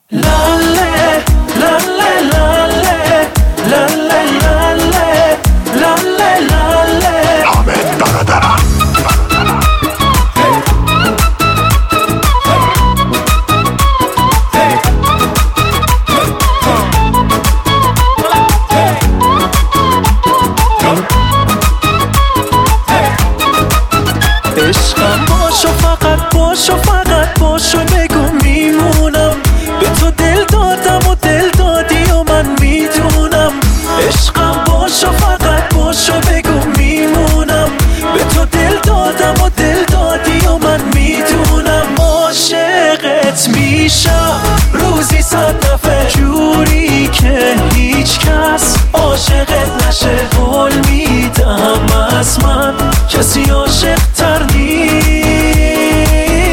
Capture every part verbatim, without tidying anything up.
لاله لاله لاله لاله لاله لاله لاله حامد برادرم. عشقم باشو، فقط باشو، فقط باشو، بگو میمونم. به تو دل دادم و دل دادی و من میدونم. عشقم باشو، فقط باشو، بگو میمونم. به تو دل دادم و دل دادی و من میدونم. عاشقت میشم روزی صد دفعه، جوری که هیچ کس عاشقت نشه. قول میدم از من کسی عاشق تر نیست.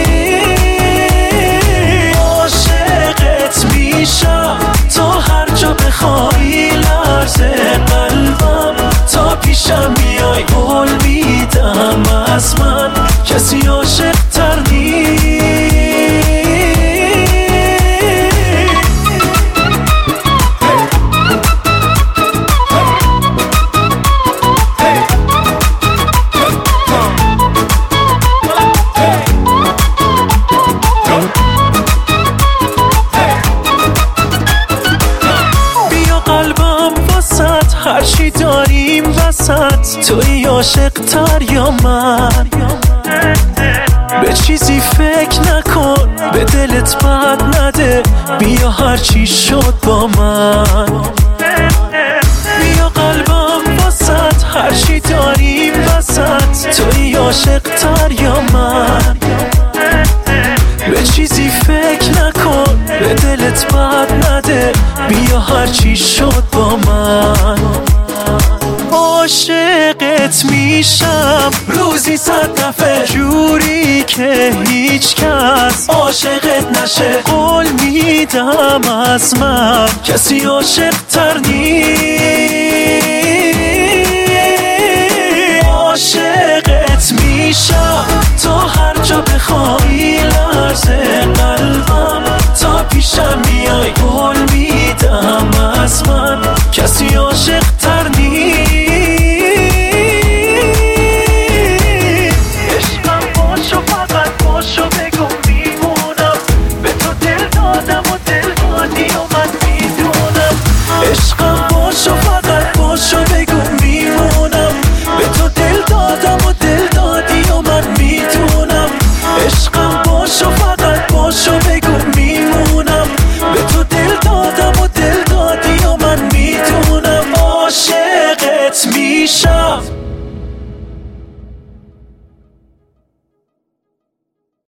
عاشقت میشم تا هر جا بخوای، لرزه قلبم تا پیشم میای. قول میدم از من کسی عاشق تر نیست. هرچی داریم وسط، توی عاشق تر یا من؟ به چیزی فکر نکن، به دلت بد نده، بیا هرچی شد با من. بیا قلبم وسط، هرچی داریم وسط، توی عاشق تر یا من؟ به چیزی فکر نکن، به دلت بد نده، بیا هرچی شد با من. عاشقت میشم روزی صد دفعه، جوری که هیچ کس عاشقت نشه. قول میدم از من کسی عاشق تر نیست. عاشقت میشم تا هر جا بخوای، لرزه قلبم تا پیشم میای. قول میدم از من کسی عاشق تر نیست. عشقم باشو، فقط باشو، بگو میمونم. به تو دل دادم و دل دادی و من میدونم. عشقم باشو، فقط باشو، بگو میمونم. به تو دل دادم و دل دادی و من میدونم. عشقم باشو، فقط باشو، بگو میمونم. به تو دل دادم و دل دادی و من میدونم. عاشقت میشم